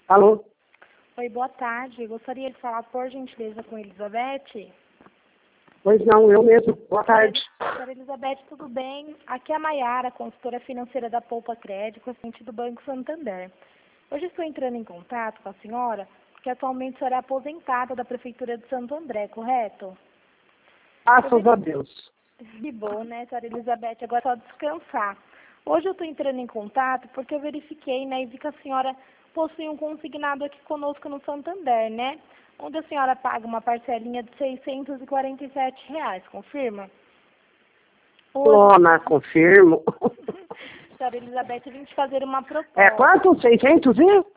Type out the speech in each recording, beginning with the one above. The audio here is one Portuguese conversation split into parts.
Alô? Oi, boa tarde. Gostaria de falar, por gentileza, com Elizabeth. Pois não, eu mesmo. Boa tarde. Senhora Elizabeth, tudo bem? Aqui é a Maiara, consultora financeira da Poupa Crédito, assistente do Banco Santander. Hoje estou entrando em contato com a senhora, porque atualmente a senhora é aposentada da Prefeitura de Santo André, correto? Graças a Deus. Que bom, né, senhora Elizabeth? Agora é só descansar. Hoje eu estou entrando em contato porque eu verifiquei, né, e vi que a senhora possui um consignado aqui conosco no Santander, né? Onde a senhora paga uma parcelinha de R$ 647, confirma? Lona, confirmo. Senhora Elizabeth, eu vim te fazer uma proposta. É quanto? 600 e? R$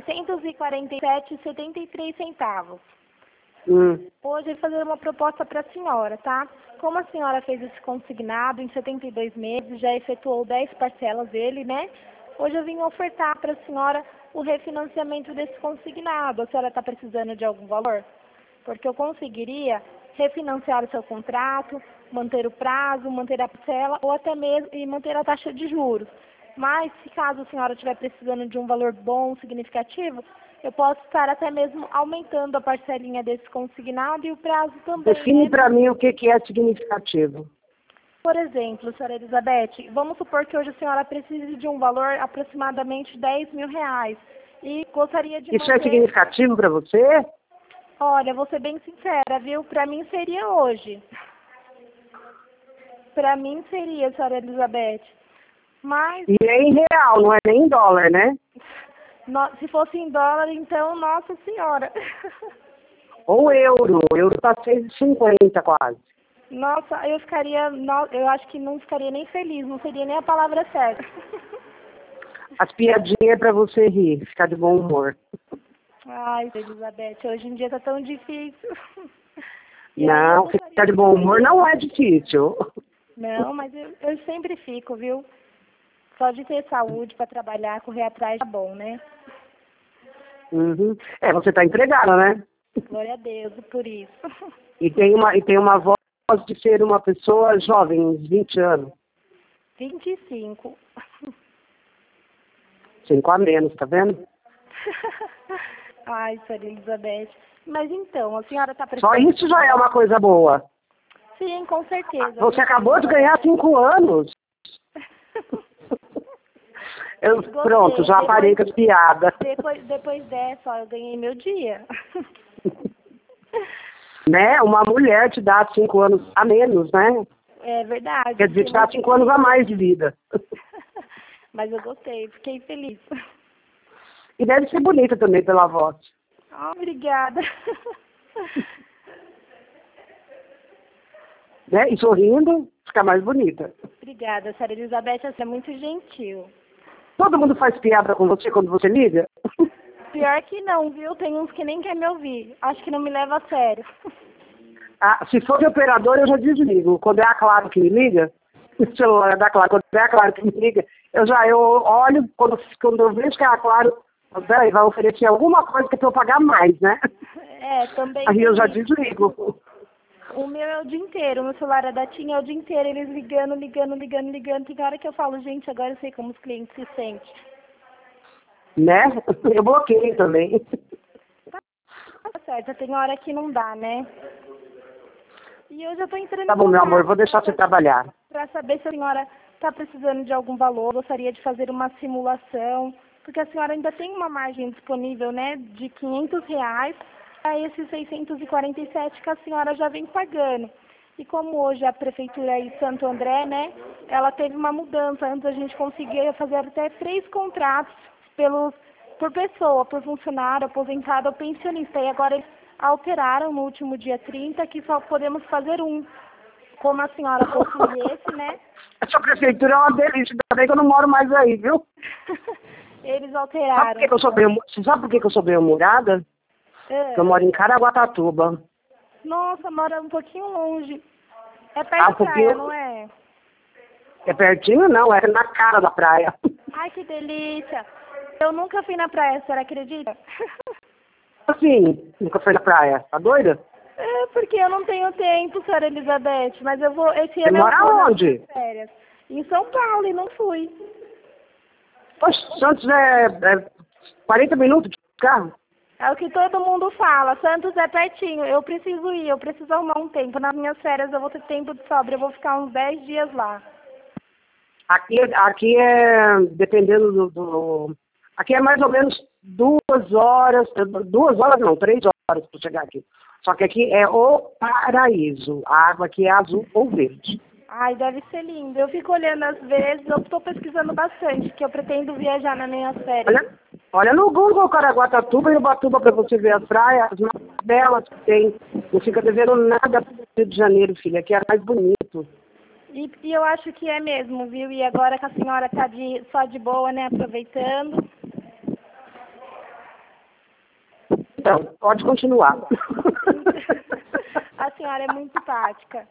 647,73. Hoje eu vou fazer uma proposta para a senhora, tá? Como a senhora fez esse consignado em 72 meses, já efetuou 10 parcelas dele, né? Hoje eu vim ofertar para a senhora o refinanciamento desse consignado. A senhora está precisando de algum valor? Porque eu conseguiria refinanciar o seu contrato, manter o prazo, manter a parcela ou até mesmo e manter a taxa de juros. Mas, se caso a senhora estiver precisando de um valor bom, significativo, eu posso estar até mesmo aumentando a parcelinha desse consignado e o prazo também. Define para mim o que é significativo. Por exemplo, senhora Elizabeth, vamos supor que hoje a senhora precise de um valor aproximadamente R$ 10.000 e gostaria de Isso é significativo para você? Olha, vou ser bem sincera, viu? Para mim seria hoje. Para mim seria, senhora Elizabeth. Mas... E é em real, não é nem em dólar, né? Se fosse em dólar, então, nossa senhora. Ou euro. O euro está 6,50 quase. Nossa, eu acho que não ficaria nem feliz, não seria nem a palavra certa. As piadinhas é para você rir, ficar de bom humor. Ai, Elizabeth, hoje em dia tá tão difícil. Não, ficar de bom humor não é difícil. Não, mas eu sempre fico, viu? Só de ter saúde para trabalhar, correr atrás é bom, né? Uhum. É, você está empregada, né? Glória a Deus por isso. E tem uma voz de ser uma pessoa jovem, uns 20 anos. 25. 5 a menos, tá vendo? Ai, senhora Elizabeth. Mas então, a senhora está precisando... Só isso já é uma coisa boa. Sim, com certeza. Você acabou de ganhar 5 anos. Pronto, já parei com as piadas. Depois dessa, ó, eu ganhei meu dia. Né? Uma mulher te dá 5 anos a menos, né? É verdade. Quer dizer, te dá 5 anos a mais de vida. Mas eu gostei, fiquei feliz. E deve ser bonita também pela voz. Oh, obrigada. Né? E sorrindo, fica mais bonita. Obrigada, senhora Elizabeth, você é muito gentil. Todo mundo faz piada com você quando você liga? Pior que não, viu? Tem uns que nem quer me ouvir. Acho que não me leva a sério. Ah, se for de operador, eu já desligo. Quando é a Claro que me liga, o celular é da Claro, quando é a Claro que me liga, eu olho, quando eu vejo que é a Claro, peraí, vai oferecer alguma coisa que é pra eu pagar mais, né? É, também. Aí eu já desligo. O meu é o dia inteiro, o meu celular é da TIM, é o dia inteiro, eles ligando. Tem hora que eu falo, gente, agora eu sei como os clientes se sentem. Né? Eu bloqueio também. Tá certo, tem hora que não dá, né? E hoje eu tô entrando Tá bom, meu amor, vou deixar você trabalhar. para saber se a senhora está precisando de algum valor, gostaria de fazer uma simulação, porque a senhora ainda tem uma margem disponível, né, de R$ 500 a esses 647 que a senhora já vem pagando. E como hoje a prefeitura de Santo André, né, ela teve uma mudança, antes a gente conseguia fazer até 3 contratos por pessoa, por funcionário, aposentado ou pensionista, e agora eles alteraram no último dia 30 que só podemos fazer um. Como a senhora possui esse, né? Essa prefeitura é uma delícia, ainda bem que eu não moro mais aí, viu? Eles alteraram. Sabe por que eu sou bem-humorada? Porque eu moro em Caraguatatuba. Nossa, mora um pouquinho longe. É perto da praia, não é? É pertinho? Não, é na cara da praia. Ai, que delícia. Eu nunca fui na praia, a senhora acredita? Assim, nunca foi na praia. Tá doida? É, porque eu não tenho tempo, senhora Elizabeth, mas eu vou... Esse Você ano mora eu vou onde? nas férias. Em São Paulo, e não fui. Poxa, Santos é 40 minutos carro? É o que todo mundo fala. Santos é pertinho. Eu preciso ir, eu preciso arrumar um tempo. Nas minhas férias eu vou ter tempo de sobra. Eu vou ficar uns 10 dias lá. Aqui é, dependendo aqui é mais ou menos 2 horas, 2 horas não, 3 horas para chegar aqui. Só que aqui é o paraíso. A água aqui é azul ou verde. Ai, deve ser lindo. Eu fico olhando às vezes, eu estou pesquisando bastante, que eu pretendo viajar nas minhas férias. Olha no Google Caraguatatuba e Ubatuba para você ver as praias, as mais belas que tem. Não fica devendo nada pro Rio de Janeiro, filha. Aqui é mais bonito. E eu acho que é mesmo, viu? E agora que a senhora está só de boa, né? Aproveitando. Então, pode continuar. A senhora é muito simpática.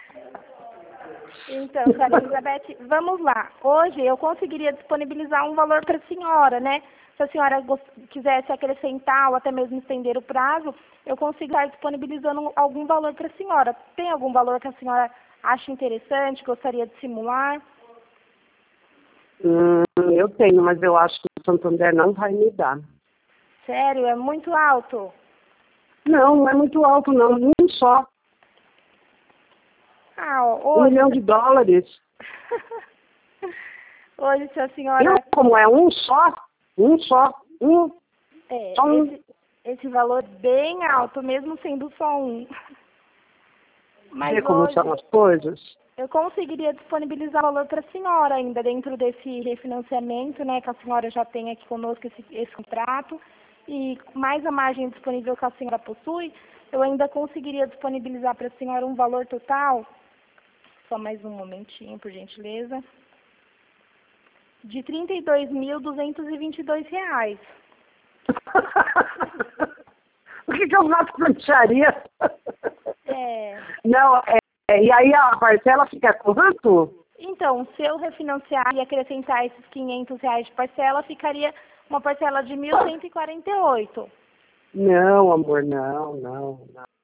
Então, senhora Elizabeth, vamos lá. Hoje eu conseguiria disponibilizar um valor para a senhora, né? Se a senhora quisesse acrescentar ou até mesmo estender o prazo, eu consigo estar disponibilizando algum valor para a senhora. Tem algum valor que a senhora acha interessante, gostaria de simular? Eu tenho, mas eu acho que o Santander não vai me dar. Sério? É muito alto? Não, não é muito alto, não. Um só. Hoje... $1 milhão. Hoje, se a senhora... Como é um só. Só um. Esse valor bem alto, mesmo sendo só um. Mas vê como hoje, são as coisas? Eu conseguiria disponibilizar valor para a senhora ainda dentro desse refinanciamento, né, que a senhora já tem aqui conosco esse contrato. E mais a margem disponível que a senhora possui, eu ainda conseguiria disponibilizar para a senhora um valor total, só mais um momentinho, por gentileza, de R$ 32.222. O que eu faço com micharia? Não, e aí a parcela fica quanto? Então, se eu refinanciar e acrescentar esses R$ 500 de parcela, ficaria uma parcela de 1.148. Não, amor, não. Não.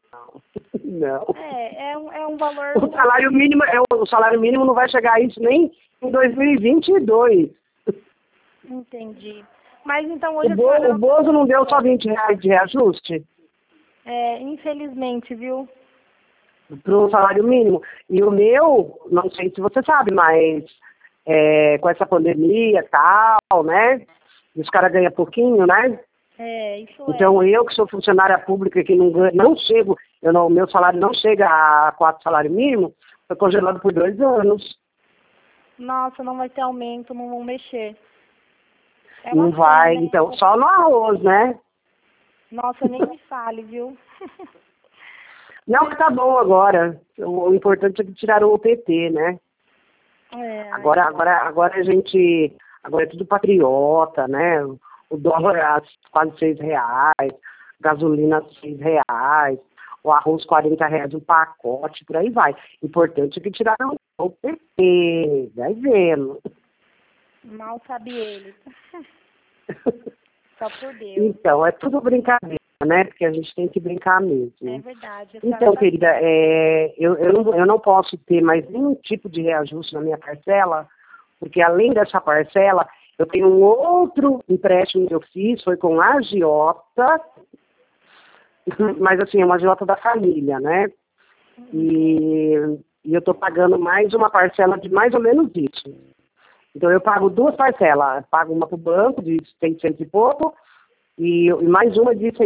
É um valor... O salário mínimo não vai chegar a isso nem em 2022. Entendi. Mas então hoje o Bozo não deu só R$ 20 de reajuste? Infelizmente, viu? Para o salário mínimo. E o meu, não sei se você sabe, mas com essa pandemia e tal, né? E os caras ganham pouquinho, né? Então eu que sou funcionária pública que não chego, meu salário não chega a 4 salários mínimos, foi congelado por 2 anos. Nossa, não vai ter aumento, não vão mexer. Não vai, né? Então, só no arroz, né? Nossa, nem me fale, viu? Não, que tá bom agora. O importante é que tiraram o PT, né? Agora a gente... Agora é tudo patriota, né? O dólar é quase R$ 6, gasolina R$ 6, o arroz R$ 40 um pacote, por aí vai. Importante é que tiraram o PT, vai vendo. Mal sabe ele. Só por Deus. Então, é tudo brincadeira, né? Porque a gente tem que brincar mesmo. É verdade. Então, querida, eu não posso ter mais nenhum tipo de reajuste na minha parcela, porque além dessa parcela, eu tenho um outro empréstimo que eu fiz, foi com a agiota, mas assim, é uma agiota da família, né? E eu estou pagando mais uma parcela de mais ou menos isso. Então eu pago 2 parcelas, eu pago uma para o banco de 600 e pouco, e mais uma de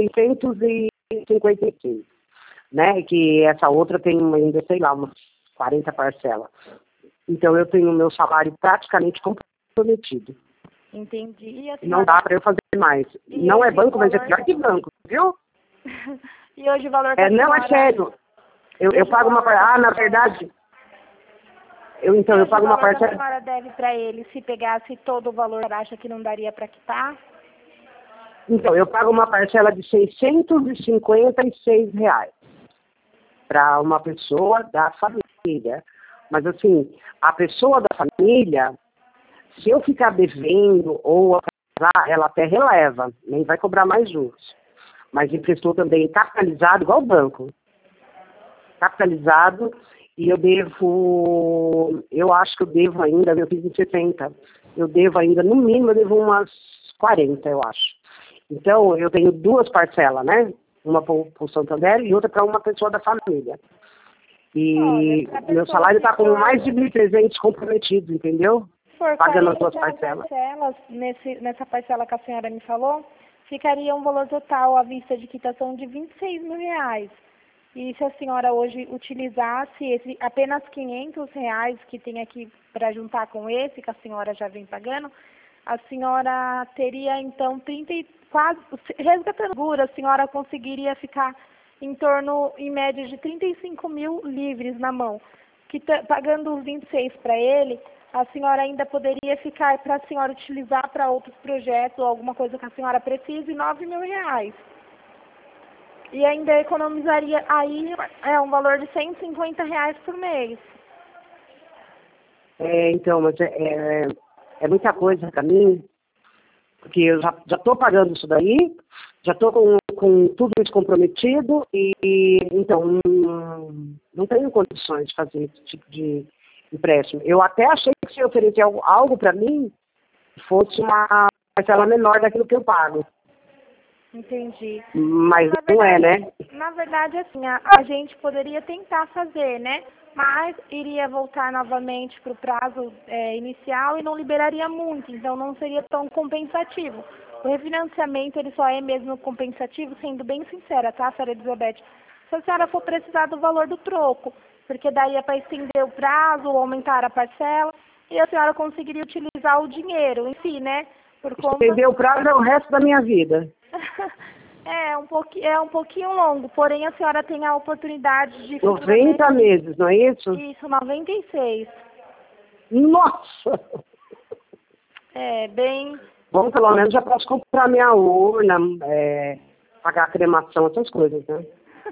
656, né? Que essa outra tem ainda, sei lá, umas 40 parcelas. Então eu tenho o meu salário praticamente comprometido. Entendi. E assim, não dá para eu fazer mais. Não é banco, mas é pior que banco, viu? E hoje o valor não, é sério. Eu pago uma parcela. Na verdade... eu pago uma parcela... a senhora deve para ele, se pegasse todo o valor, acha que não daria para quitar? Então, eu pago uma parcela de R$ 656 para uma pessoa da família. Mas, assim, a pessoa da família, se eu ficar devendo ou atrasar, ela até releva, nem vai cobrar mais juros. Mas emprestou também capitalizado, igual o banco. Capitalizado, e eu acho que eu devo ainda, eu fiz em 70, eu devo ainda, no mínimo, eu devo umas 40, eu acho. Então, eu tenho 2 parcelas, né? Uma para o Santander e outra para uma pessoa da família. E meu salário está com mais de 1.300 comprometidos, entendeu? Pagando as 2 parcelas. Nessa parcela que a senhora me falou, ficaria um valor total à vista de quitação de R$ 26 mil. E se a senhora hoje utilizasse apenas R$ 500 que tem aqui para juntar com esse, que a senhora já vem pagando, a senhora teria então quase, resgatando a senhora conseguiria ficar em torno, em média, de 35 mil livres na mão. Pagando os 26 para ele, a senhora ainda poderia ficar para a senhora utilizar para outros projetos ou alguma coisa que a senhora precise, R$ 9 mil. E ainda economizaria aí um valor de R$ 150 por mês. Então, mas é muita coisa para mim, porque eu já estou pagando isso daí, já estou com tudo isso comprometido e então não tenho condições de fazer esse tipo de empréstimo. Eu até achei que se oferecer algo para mim, fosse uma parcela menor daquilo que eu pago. Entendi. Mas não é, né? Na verdade, assim, a gente poderia tentar fazer, né? Mas iria voltar novamente para o prazo inicial e não liberaria muito, então não seria tão compensativo. O refinanciamento, ele só é mesmo compensativo, sendo bem sincera, tá, senhora Elizabeth? Se a senhora for precisar do valor do troco, porque daí é para estender o prazo ou aumentar a parcela, e a senhora conseguiria utilizar o dinheiro em si, né? Por conta... Estender o prazo é o resto da minha vida. É um pouquinho longo, porém a senhora tem a oportunidade de... 90 meses, não é isso? Isso, 96. Nossa! Bem... Bom, pelo menos já posso comprar minha urna, pagar a cremação, essas coisas, né?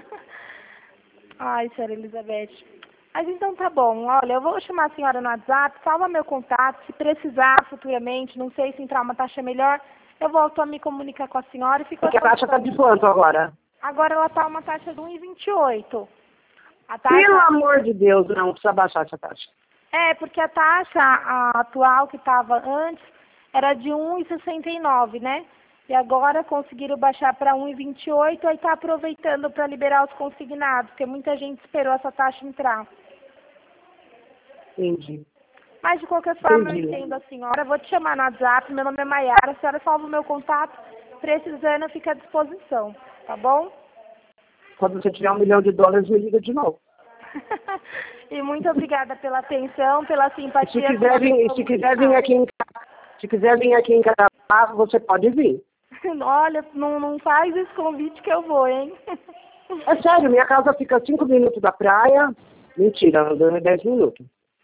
Ai, senhora Elizabeth. Mas então tá bom, olha, eu vou chamar a senhora no WhatsApp, salva meu contato, se precisar futuramente, não sei se entrar uma taxa melhor, eu volto a me comunicar com a senhora e fico... Porque a taxa está de quanto agora? Agora ela está uma taxa de 1,28. Pelo amor de Deus, não precisa baixar essa taxa. Porque a taxa atual que estava antes era de 1,69, né? E agora conseguiram baixar para 1,28, aí está aproveitando para liberar os consignados, porque muita gente esperou essa taxa entrar. Entendi. Mas, de qualquer forma, eu entendo a senhora. Vou te chamar no WhatsApp. Meu nome é Maiara. A senhora salva o meu contato. Precisando, fica à disposição. Tá bom? Quando você tiver $1 milhão, me liga de novo. E muito obrigada pela atenção, pela simpatia. Se quiser vir aqui em Carapaz, você pode vir. Olha, não faz esse convite que eu vou, hein? É sério, minha casa fica 5 minutos da praia. Mentira, andando 10 minutos.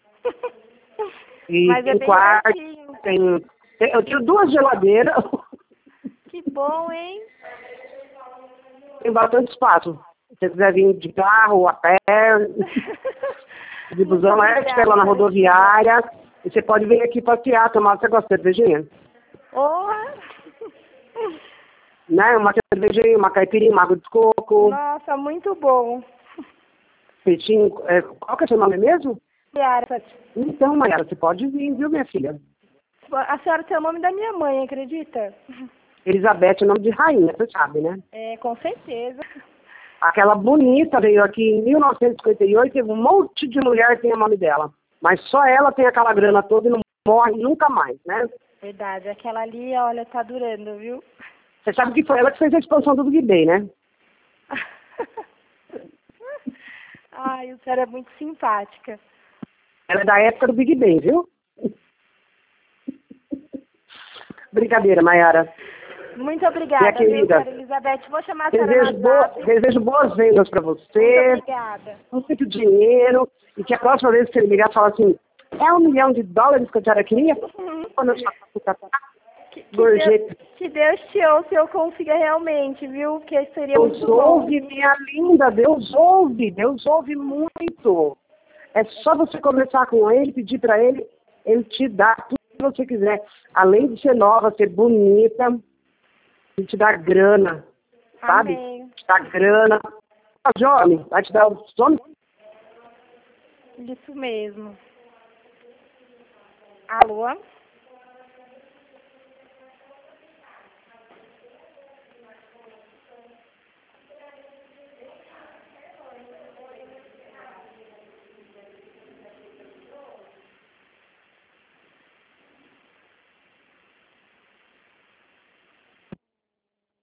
E mas tem quarto, eu tenho 2 geladeiras. Que bom, hein? Tem bastante espaço. Se você quiser vir de carro, a pé, de busão, te pega lá na rodoviária. E você pode vir aqui passear, tomar. Você gosta de cervejinha? Né? Uma cervejinha, uma caipirinha, uma água de coco. Nossa, muito bom. Peixinho. Qual que é o seu nome mesmo? Maiara. Então, Maiara, você pode vir, viu, minha filha? A senhora tem o nome da minha mãe, acredita? Elizabeth é nome de rainha, você sabe, né? Com certeza. Aquela bonita veio aqui em 1958, teve um monte de mulher que tem o nome dela. Mas só ela tem aquela grana toda e não morre nunca mais, né? Verdade, aquela ali, olha, tá durando, viu? Você sabe que foi ela que fez a expansão do Big Bang, né? Ai, a senhora é muito simpática. Ela é da época do Big Bang, viu? Brincadeira, Maiara. Muito obrigada, minha querida. Viu, Elizabeth. Vou chamar a senhora Desejo boas vendas para você. Muito obrigada. Muito dinheiro. E que a próxima vez que você ligar, fala assim, é $1 milhão que a senhora queria? Que Deus te ouça e eu consiga realmente, viu? Que seria muito bom. Deus ouve, minha linda. Deus ouve muito. É só você conversar com ele, pedir para ele, ele te dá tudo que você quiser. Além de ser nova, ser bonita, ele te dá grana, sabe? Amém. Te dá grana. Jovem, vai te dar os homens. Isso mesmo. Alô?